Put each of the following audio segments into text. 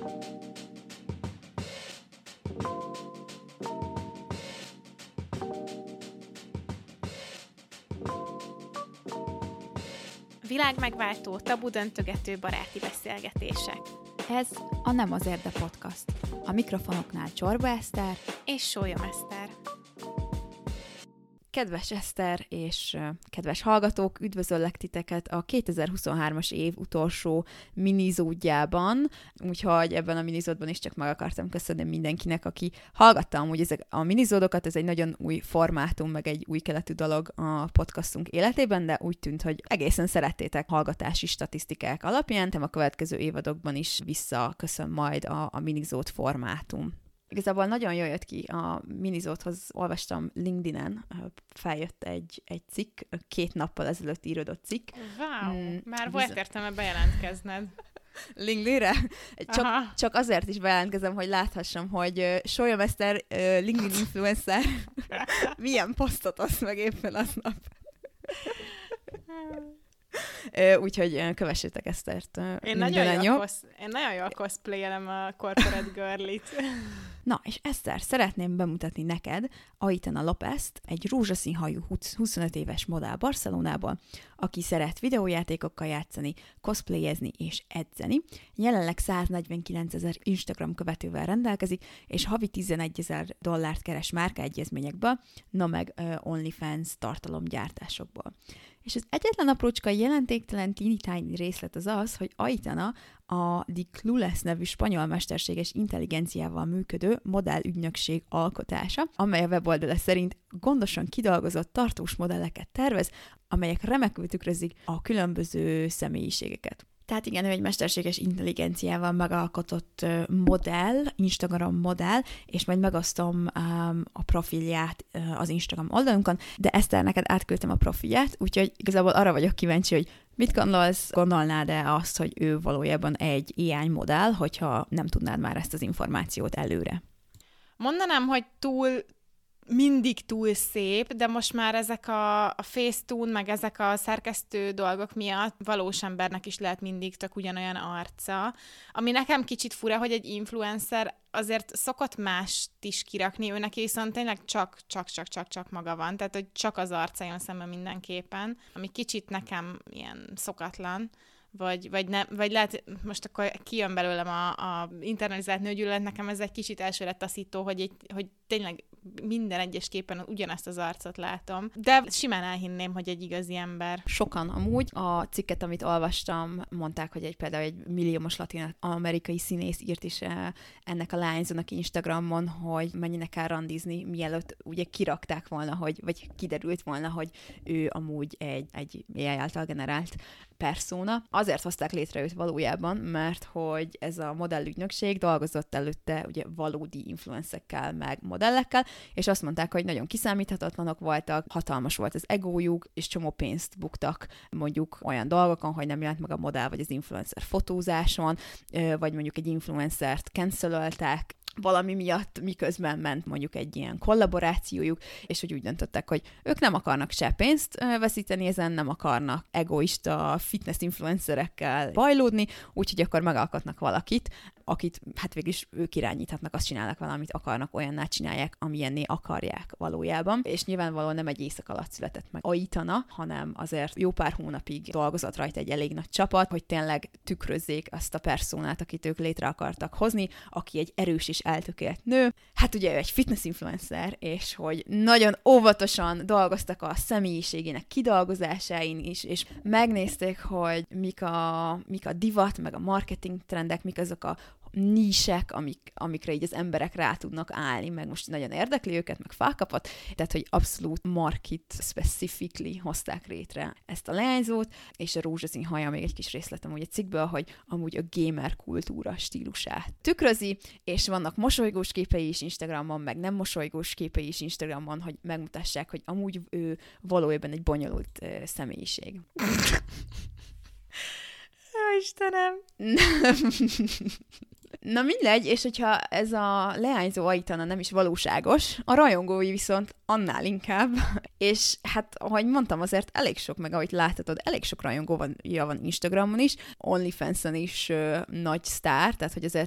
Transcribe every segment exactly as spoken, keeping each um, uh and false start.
Világmegváltó, tabudöntögető baráti beszélgetések. Ez a Nem azért, de podcast. A mikrofonoknál Csorba Eszter és Sólyom Eszter. Kedves Eszter és uh, kedves hallgatók, üdvözöllek titeket a kétezer-huszonhármas év utolsó minizódjában, úgyhogy ebben a minizódban is csak meg akartam köszönni mindenkinek, aki hallgatta amúgy ezek a minizódokat. Ez egy nagyon új formátum, meg egy új keletű dolog a podcastunk életében, de úgy tűnt, hogy egészen szerettétek hallgatási statisztikák alapján, nem a következő évadokban is visszaköszön majd a, a minizód formátum. Igazából nagyon jól jött ki a minizódhoz, olvastam LinkedInen, feljött egy, egy cikk, két nappal ezelőtt íródott cikk. Wow, mm, már volt értelme bejelentkezned. LinkedInre? Csak, csak azért is bejelentkezem, hogy láthassam, hogy Sólyom Eszter LinkedIn influencer milyen posztot osz meg éppen aznap. Úgyhogy kövessétek Esztert. Én nagyon, jól kosz, én nagyon jól cosplayelem a corporate girlit. Na, és Eszter, szeretném bemutatni neked Aitana Lópezt, egy rózsaszín hajú huszonöt éves modell Barcelonából, aki szeret videójátékokkal játszani, cosplayezni és edzeni. Jelenleg száznegyvenkilencezer Instagram követővel rendelkezik, és havi tizenegyezer dollárt keres márkaegyezményekből, na meg uh, OnlyFans tartalomgyártásokból. És az egyetlen aprócska jelentéktelen teeny részlet az az, hogy Aitana a The Clueless nevű spanyol mesterséges intelligenciával működő modellügynökség alkotása, amely a weboldala szerint gondosan kidolgozott tartós modelleket tervez, amelyek remekül tükrözik a különböző személyiségeket. Tehát igen, ő egy mesterséges intelligenciával megalkotott modell, Instagram modell, és majd megosztom um, a profilját uh, az Instagram oldalunkon, de Eszter, neked átküldtem a profilját, úgyhogy igazából arra vagyok kíváncsi, hogy mit gondolsz, gondolnád-e azt, hogy ő valójában egy á i modell, hogyha nem tudnád már ezt az információt előre? Mondanám, hogy túl mindig túl szép, de most már ezek a, a Facetune, meg ezek a szerkesztő dolgok miatt valós embernek is lehet mindig tök ugyanolyan arca. Ami nekem kicsit fura, hogy egy influencer azért szokott mást is kirakni, ő neki viszont tényleg csak, csak, csak, csak, csak maga van, tehát hogy csak az arca jön szemben mindenképpen, ami kicsit nekem ilyen szokatlan. Vagy, vagy, ne, vagy lehet, most akkor kijön belőlem a, a internalizált nőgyűlölet, nekem ez egy kicsit elsőre taszító, hogy, egy, hogy tényleg minden egyes képen ugyanazt az arcot látom. De simán elhinném, hogy egy igazi ember. Sokan amúgy a cikket, amit olvastam, mondták, hogy egy például egy milliómos latin-amerikai színész írt is ennek a lányzónak Instagramon, hogy menjenek el randizni, mielőtt ugye kirakták volna, hogy, vagy kiderült volna, hogy ő amúgy egy, egy á i által generált persona. Azért hozták létre őt valójában, mert hogy ez a modellügynökség dolgozott előtte ugye valódi influencerekkel, meg modellekkel, és azt mondták, hogy nagyon kiszámíthatatlanok voltak, hatalmas volt az egójuk, és csomó pénzt buktak mondjuk olyan dolgokon, hogy nem jelent meg a modell vagy az influencer fotózáson, vagy mondjuk egy influencert cancelöltek, valami miatt, miközben ment mondjuk egy ilyen kollaborációjuk, és hogy úgy döntöttek, hogy ők nem akarnak se pénzt veszíteni ezen, nem akarnak egoista fitness influencerekkel bajlódni, úgyhogy akkor megalkotnak valakit, akit hát végül is ők irányíthatnak, azt csinálnak valamit akarnak, olyanná csinálják, amilyenné akarják valójában. És nyilvánvalóan nem egy éjszak alatt született meg Aitana, hanem azért jó pár hónapig dolgozott rajta egy elég nagy csapat, hogy tényleg tükrözzék azt a personát, akit ők létre akartak hozni, aki egy erős és eltökélt nő. Hát ugye ő egy fitness influencer, és hogy nagyon óvatosan dolgoztak a személyiségének kidolgozásáin is, és megnézték, hogy mik a, mik a divat, meg a marketing trendek, mik azok a nísek, amik, amikre így az emberek rá tudnak állni, meg most nagyon érdekli őket, meg felkapott, tehát, hogy abszolút market specifically hozták létre ezt a leányzót, és a rózsaszín haja még egy kis részletem ugye a cikkből, hogy amúgy a gamer kultúra stílusát tükrözi, és vannak mosolygós képei is Instagramon, meg nem mosolygós képei is Instagramon, hogy megmutassák, hogy amúgy ő valójában egy bonyolult uh, személyiség. Ó, Istenem! Na mindegy, és hogyha ez a leányzó Aitana nem is valóságos, a rajongói viszont annál inkább, és hát, ahogy mondtam, azért elég sok, meg ahogy láthatod, elég sok rajongó van, ja, van Instagramon is, OnlyFans-on is ö, nagy sztár, tehát hogy azért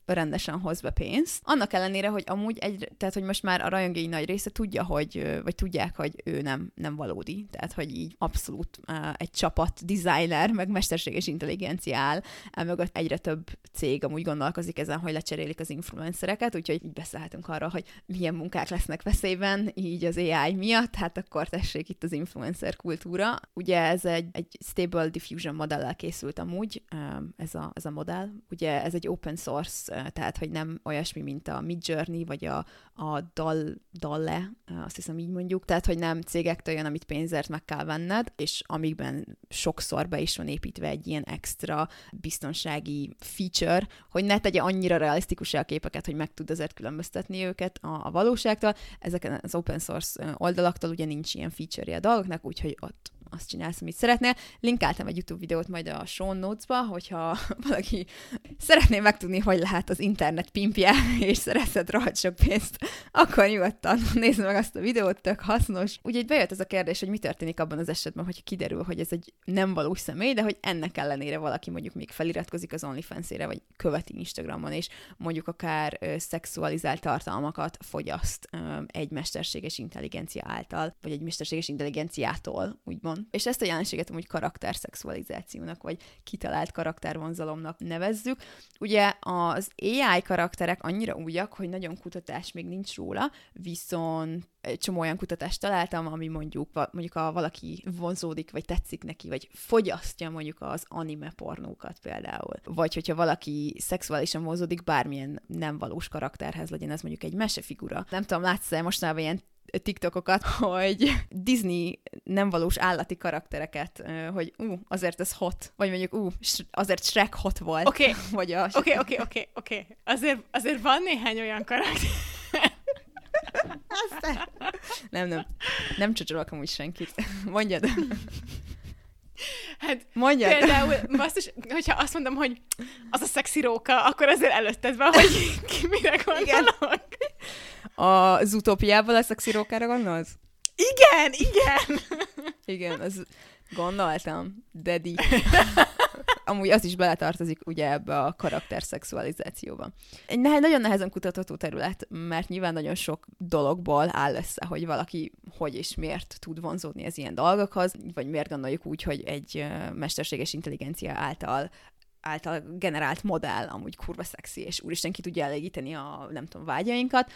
rendesen hoz be pénzt. Annak ellenére, hogy amúgy egy, tehát hogy most már a rajongói nagy része tudja, hogy, vagy tudják, hogy ő nem, nem valódi. Tehát, hogy így abszolút uh, egy csapat designer, meg mesterséges intelligencia áll, emögött egyre több cég amúgy gondolkozik ezen, hogy lecserélik az influencereket, úgyhogy így beszélhetünk arra, hogy milyen munkák lesznek veszélyben, így az á i miatt, hát akkor tessék itt az influencer kultúra. Ugye ez egy, egy Stable Diffusion modellel készült amúgy, ez a, ez a modell. Ugye ez egy open source, tehát hogy nem olyasmi, mint a Midjourney, vagy a, a Dal, Dalle, azt hiszem így mondjuk. Tehát, hogy nem cégektől jön, amit pénzért meg kell venned, és amikben sokszor be is van építve egy ilyen extra biztonsági feature, hogy ne tegye annyira realisztikus a képeket, hogy meg tud azért különböztetni őket a, a valóságtól. Ezeken az open source oldalaktól ugye nincs ilyen feature-je a dolgoknak, úgyhogy ott azt csinálsz, amit szeretnél. Linkáltam egy YouTube videót majd a show notes-ba, hogyha valaki szeretné megtudni, hogy lehet az internet pimpje, és szerezhet rohadt sok pénzt, akkor nyugodtan nézd meg azt a videót, tök hasznos. Ugye itt bejött ez a kérdés, hogy mi történik abban az esetben, hogyha kiderül, hogy ez egy nem valós személy, de hogy ennek ellenére valaki mondjuk még feliratkozik az OnlyFans-ére, vagy követi Instagramon, és mondjuk akár ö, szexualizált tartalmakat fogyaszt ö, egy mesterséges intelligencia által, vagy egy mesterséges intelligenciától, úgymond. És ezt a jelenséget amúgy karakterszexualizációnak, vagy kitalált karaktervonzalomnak nevezzük. Ugye az á i karakterek annyira újak, hogy nagyon kutatás még nincs róla, viszont egy csomó olyan kutatást találtam, ami mondjuk, mondjuk ha valaki vonzódik, vagy tetszik neki, vagy fogyasztja mondjuk az anime pornókat például. Vagy hogyha valaki szexuálisan vonzódik bármilyen nem valós karakterhez, legyen ez mondjuk egy mesefigura. Nem tudom, látsz-e mostanában ilyen TikTokokat, hogy Disney nem valós állati karaktereket, hogy ú, uh, azért ez hot, vagy mondjuk ú, uh, azért Shrek hot volt. Oké, okay. a... oké, oké, oké, oké. Azért, azért van néhány olyan karakter. nem, nem. Nem csocsolok amúgy senkit. Mondjad. Hát mondjad. Például, basszus, hogyha azt mondom, hogy az a szexi róka, akkor azért előtted van, hogy ki mire gondolok. Az Utópiából a szexi rókára gondolsz? Igen, igen! Igen, az gondoltam. Daddy. Amúgy az is beletartozik ugye ebbe a karakterszexualizációba. Egy ne- nagyon nehezen kutatható terület, mert nyilván nagyon sok dologból áll össze, hogy valaki hogy és miért tud vonzódni az ilyen dolgokhoz, vagy miért gondoljuk úgy, hogy egy uh, mesterséges intelligencia által által generált modell amúgy kurva szexi, és úristen ki tudja elégíteni a, nem tudom, vágyainkat,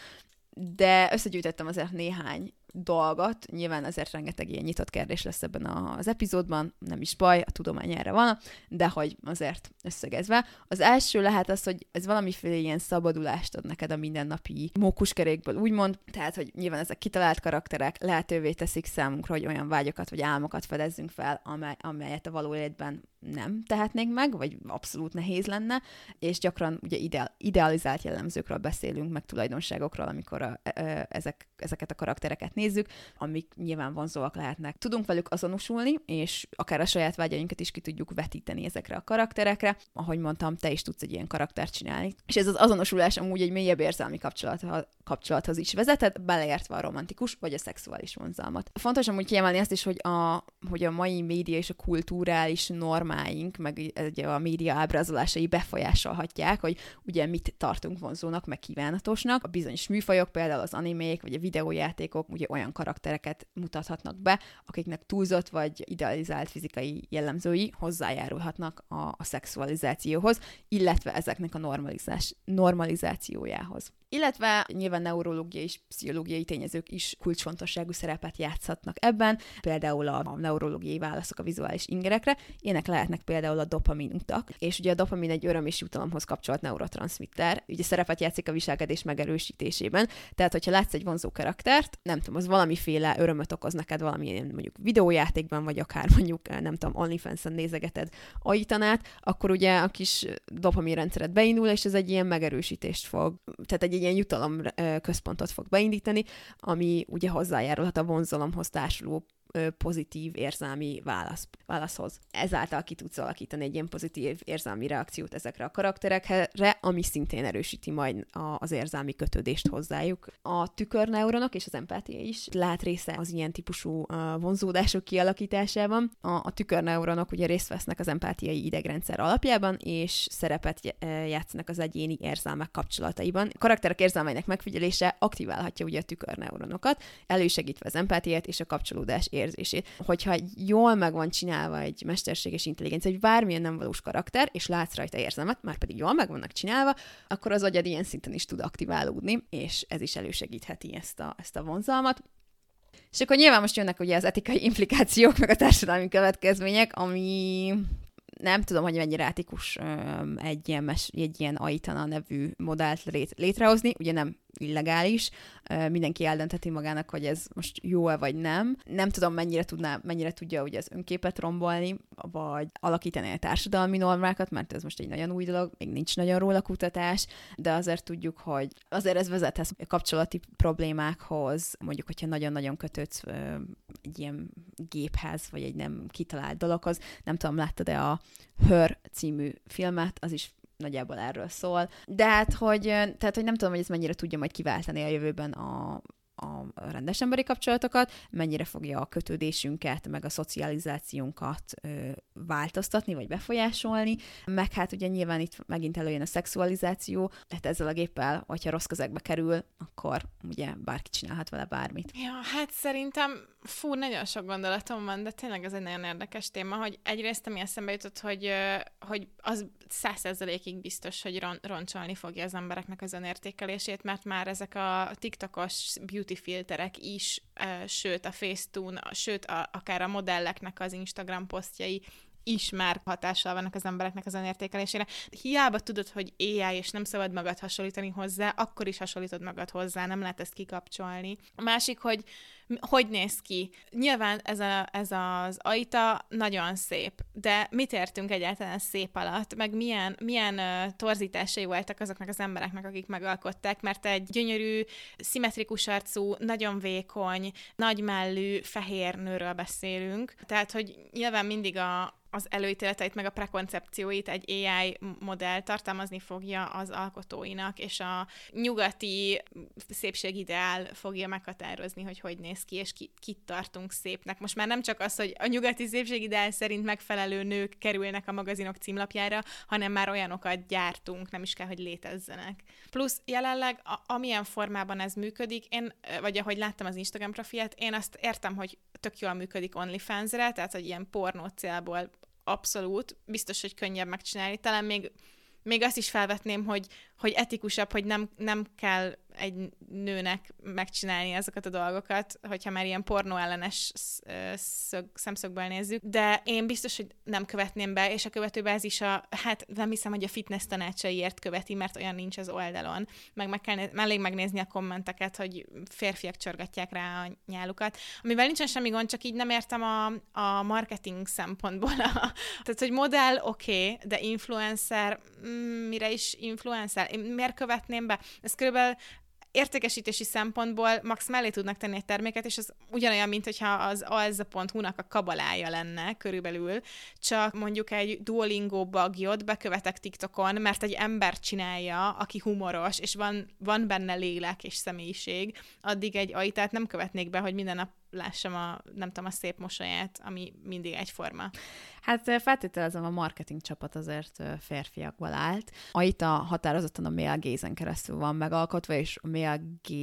de összegyűjtöttem azért néhány dolgot, nyilván azért rengeteg ilyen nyitott kérdés lesz ebben az epizódban, nem is baj, a tudomány erre van, de hogy azért összegezve. Az első lehet az, hogy ez valamiféle ilyen szabadulást ad neked a mindennapi mókuskerékből, úgymond, tehát, hogy nyilván ezek kitalált karakterek lehetővé teszik számunkra, hogy olyan vágyokat vagy álmokat fedezzünk fel, amely, amelyet a való életben nem tehetnénk meg, vagy abszolút nehéz lenne, és gyakran ugye ideal, idealizált jellemzőkről beszélünk, meg tulajdonságokról, amikor a, e, ezek, ezeket a karaktereket nézzük, amik nyilván vonzóak lehetnek. Tudunk velük azonosulni, és akár a saját vágyainkat is ki tudjuk vetíteni ezekre a karakterekre. Ahogy mondtam, te is tudsz egy ilyen karaktert csinálni. És ez az azonosulás amúgy egy mélyebb érzelmi kapcsolat, kapcsolathoz is vezethet, beleértve a romantikus vagy a szexuális vonzalmat. Fontos amúgy kiemelni azt is, hogy a, hogy a mai média és a kulturális normáink, meg a média ábrázolásai befolyásolhatják, hogy ugye mit tartunk vonzónak, meg kívánatosnak. A bizonyos műfajok, például az animék, vagy a videójátékok ugye olyan karaktereket mutathatnak be, akiknek túlzott vagy idealizált fizikai jellemzői hozzájárulhatnak a, a szexualizációhoz, illetve ezeknek a normalizás, normalizációjához. Illetve nyilván neurológiai és pszichológiai tényezők is kulcsfontosságú szerepet játszhatnak ebben, például a neurológiai válaszok a vizuális ingerekre, ilyenek lehetnek például a dopamin utak, és ugye a dopamin egy öröm és jutalomhoz kapcsolt neurotranszmitter, ugye szerepet játszik a viselkedés megerősítésében, tehát hogyha látsz egy vonzó karaktert, nem tudom, az valamiféle örömöt okoz neked valamilyen mondjuk videójátékban, vagy akár mondjuk, nem tudom, OnlyFans-en nézegeted Aitanát, akkor ugye a kis dopamin rendszeret beindul, és ez egy ilyen megerősítést fog, tehát egy ilyen jutalom központot fog beindítani, ami ugye hozzájárulhat a vonzalomhoz társuló pozitív érzelmi válasz, válaszhoz. Ezáltal ki tudsz alakítani egy ilyen pozitív érzelmi reakciót ezekre a karakterekre, ami szintén erősíti majd az érzelmi kötődést hozzájuk. A tükörneuronok és az empátia is lát része az ilyen típusú vonzódások kialakításában. A, a tükörneuronok ugye részt vesznek az empátiai idegrendszer alapjában, és szerepet játszanak az egyéni érzelmek kapcsolataiban. A karakterek érzelmeinek megfigyelése aktiválhatja ugye a tükörneuronokat, elősegítve az empátiát és a kapcsolódás érzését. Hogyha jól meg van csinálva egy mesterséges intelligencia, egy bármilyen nem valós karakter, és látsz rajta érzelmet, már pedig jól meg vannak csinálva, akkor az agyad ilyen szinten is tud aktiválódni, és ez is elősegítheti ezt a, ezt a vonzalmat. És akkor nyilván most jönnek ugye az etikai implikációk, meg a társadalmi következmények, ami nem tudom, hogy mennyire etikus egy ilyen, mes- egy ilyen Aitana nevű modellt lét- létrehozni, ugye nem illegális, mindenki eldöntheti magának, hogy ez most jó-e vagy nem. Nem tudom, mennyire, tudná, mennyire tudja ugye az önképet rombolni, vagy alakítani a társadalmi normákat, mert ez most egy nagyon új dolog, még nincs nagyon róla kutatás, de azért tudjuk, hogy azért ez vezethet kapcsolati problémákhoz, mondjuk, hogyha nagyon-nagyon kötődsz egy ilyen géphez, vagy egy nem kitalált dologhoz. Nem tudom, láttad-e a Her című filmet, az is nagyjából erről szól. De hát, hogy, tehát, hogy nem tudom, hogy ez mennyire tudja majd kiváltani a jövőben a, a rendes emberi kapcsolatokat, mennyire fogja a kötődésünket, meg a szocializációnkat ö, változtatni, vagy befolyásolni, meg hát ugye nyilván itt megint előjön a szexualizáció, tehát ezzel a géppel, hogyha rossz kezekbe kerül, akkor ugye bárki csinálhat vele bármit. Ja, hát szerintem fú, nagyon sok gondolatom van, de tényleg ez egy nagyon érdekes téma, hogy egyrészt ami eszembe jutott, hogy, hogy az száz százalékig biztos, hogy ron- roncsolni fogja az embereknek az önértékelését, mert már ezek a TikTokos beauty filterek is, sőt a Facetune, sőt a, akár a modelleknek az Instagram posztjai is már hatással vannak az embereknek az önértékelésére. Hiába tudod, hogy á i és nem szabad magad hasonlítani hozzá, akkor is hasonlítod magad hozzá, nem lehet ezt kikapcsolni. A másik, hogy hogy néz ki? Nyilván ez, a, ez az Aita nagyon szép, de mit értünk egyáltalán szép alatt? Meg milyen, milyen uh, torzításai voltak azoknak az embereknek, akik megalkották, mert egy gyönyörű, szimmetrikus arcú, nagyon vékony, nagymellű, fehér nőről beszélünk. Tehát, hogy nyilván mindig a az előítéleteit, meg a prekoncepcióit egy á i modell tartalmazni fogja az alkotóinak, és a nyugati szépségideál fogja meghatározni, hogy hogy néz ki, és ki, kit tartunk szépnek. Most már nem csak az, hogy a nyugati szépségideál szerint megfelelő nők kerülnek a magazinok címlapjára, hanem már olyanokat gyártunk, nem is kell, hogy létezzenek. Plusz jelenleg, a, amilyen formában ez működik, én, vagy ahogy láttam az Instagram profilját, én azt értem, hogy tök jól működik OnlyFans-re, tehát, hogy ilyen pornó célból abszolút, biztos, hogy könnyebb megcsinálni. Talán még, még azt is felvetném, hogy, hogy etikusabb, hogy nem, nem kell egy nőnek megcsinálni ezeket a dolgokat, hogyha már ilyen pornó ellenes szög, szemszögből nézzük. De én biztos, hogy nem követném be, és a követőbe is a, hát nem hiszem, hogy a fitness tanácsaiért követi, mert olyan nincs az oldalon. Meg, meg kell elég megnézni a kommenteket, hogy férfiak csorgatják rá a nyálukat. Amivel nincsen semmi gond, csak így nem értem a, a marketing szempontból. A, tehát, hogy modell oké, okay, de influencer, mm, mire is influencer? Én miért követném be? Ez körülbelül értékesítési szempontból max mellé tudnak tenni egy terméket, és az ugyanolyan, mint hogyha az alza pont hu-nak a kabalája lenne körülbelül, csak mondjuk egy Duolingo bugjot bekövetek TikTokon, mert egy ember csinálja, aki humoros, és van, van benne lélek és személyiség, addig egy Aitát nem követnék be, hogy minden nap lássam a, nem tudom, a szép mosolyát, ami mindig egyforma. Hát feltételezem, a marketing csapat azért férfiakból állt. Aita határozottan a male gaze-en keresztül van megalkotva, és a male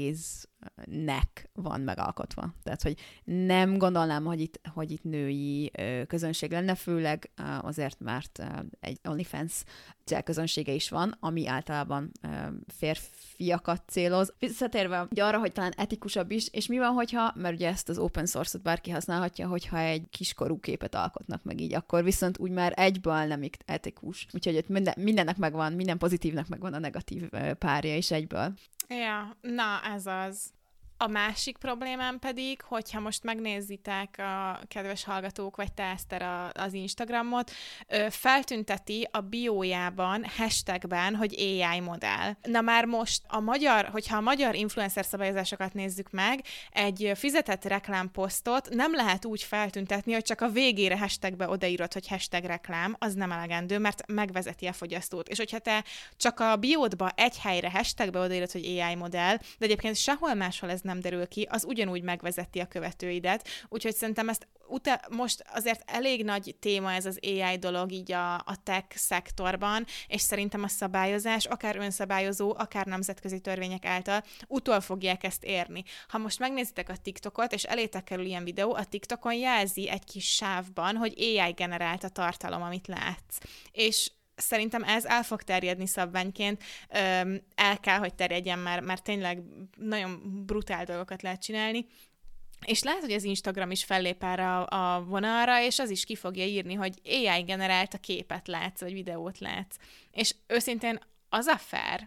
gaze-nek van megalkotva. Tehát, hogy nem gondolnám, hogy itt, hogy itt női közönség lenne, főleg azért, mert egy OnlyFans célközönsége is van, ami általában férfiakat céloz. Visszatérve ugye arra, hogy talán etikusabb is, és mi van, hogyha, mert ugye ezt az open source-ot bárki használhatja, hogyha egy kiskorú képet alkotnak meg így, akkor viszont úgy már egyből nem etikus. Úgyhogy ott minden, mindennek megvan, minden pozitívnak megvan a negatív párja is egyből. Ja, na ez az. A másik problémám pedig, hogyha most megnézitek a kedves hallgatók, vagy te, Eszter, a, az Instagramot, feltünteti a biójában, hashtagben, hogy á i modell. Na már most a magyar, hogyha a magyar influencer szabályozásokat nézzük meg, egy fizetett reklámposztot nem lehet úgy feltüntetni, hogy csak a végére hashtagbe odaírod, hogy hashtag reklám, az nem elegendő, mert megvezeti a fogyasztót. És hogyha te csak a biódba egy helyre hashtagbe odaírod, hogy á i modell, de egyébként sehol máshol ez nem derül ki, az ugyanúgy megvezeti a követőidet. Úgyhogy szerintem ezt utána, most azért elég nagy téma ez az á i dolog így a, a tech szektorban, és szerintem a szabályozás, akár önszabályozó, akár nemzetközi törvények által utol fogják ezt érni. Ha most megnézitek a TikTokot, és elétek kerül ilyen videó, a TikTokon jelzi egy kis sávban, hogy á i generált a tartalom, amit látsz. És szerintem ez el fog terjedni szabványként, Öm, el kell, hogy terjedjen, mert, mert tényleg nagyon brutál dolgokat lehet csinálni, és lehet, hogy az Instagram is fellép erre a, a vonalra, és az is ki fogja írni, hogy á i generált a képet látsz, vagy videót látsz. És őszintén az a fair.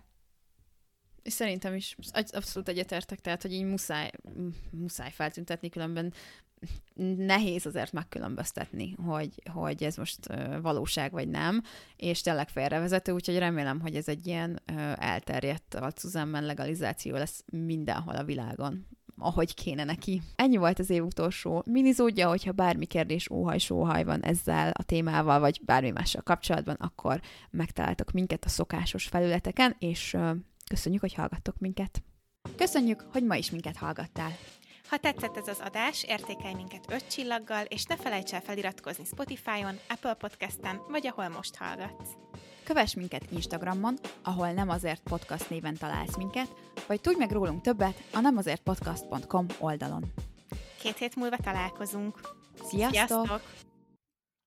És szerintem is abszolút egyetértek, tehát, hogy így muszáj, muszáj feltüntetni, különben nehéz azért megkülönböztetni, hogy, hogy ez most uh, valóság vagy nem, és tényleg félrevezető, úgyhogy remélem, hogy ez egy ilyen uh, elterjedt alcuzemmen legalizáció lesz mindenhol a világon, ahogy kéne neki. Ennyi volt az év utolsó minizódja, hogyha bármi kérdés, óhaj, sóhaj van ezzel a témával, vagy bármi mással kapcsolatban, akkor megtaláltok minket a szokásos felületeken, és uh, köszönjük, hogy hallgattok minket. Köszönjük, hogy ma is minket hallgattál. Ha tetszett ez az adás, értékelj minket öt csillaggal, és ne felejts el feliratkozni Spotify-on, Apple Podcasten, vagy ahol most hallgatsz. Kövess minket Instagramon, ahol Nem azért podcast néven találsz minket, vagy tudj meg rólunk többet a nemazértpodcast pont com oldalon. Két hét múlva találkozunk. Sziasztok! Sziasztok!